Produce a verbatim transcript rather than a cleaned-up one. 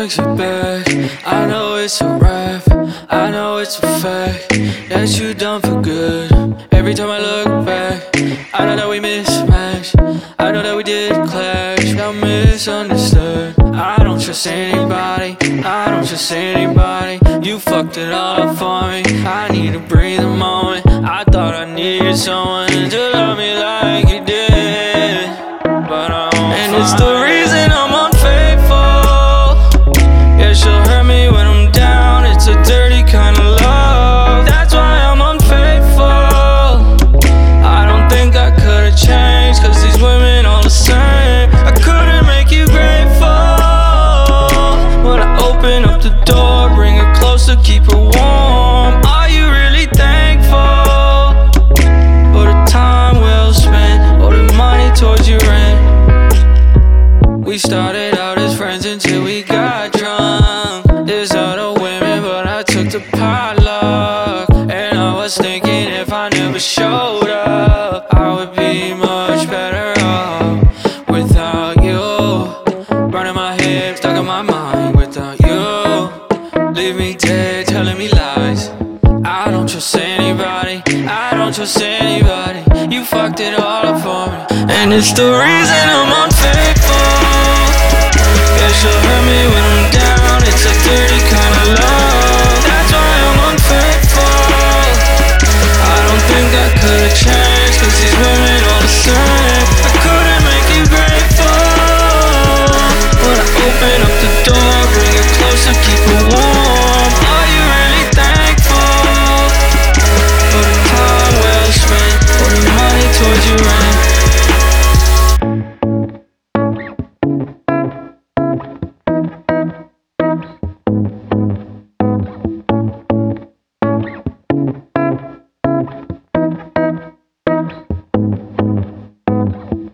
text you back. I know it's a wrap, I know it's a fact that you done for good. Every time I look back, I know that we mismatched, I know that we did clash. Got misunderstood. I don't trust anybody, I don't trust anybody. You fucked it all up for me. I need to breathe a moment. I thought I needed someone to love me like you did, but I won't. And it's the reason I'm unfaithful. Yeah, she'll hurt me when I'm down. It's a dirty kind of love. That's why I'm unfaithful. I don't think I could've changed, cause these women all the same. I couldn't make you grateful, but I open up the door, bring her closer, keep her warm. Are you really thankful for the time well spent, or the money towards your rent? We started out as friends until we got drunk. There's other women, but I took the potluck. And I was thinking if I never showed up, I would be much better off without you. Burning my head, stuck in my mind without you. Leave me dead, telling me lies. I don't trust anybody, I don't trust anybody. You fucked it all up for me, and it's the reason I'm unfaithful. Yeah, she'll hurt me when I'm down. It's a dirty kind of love.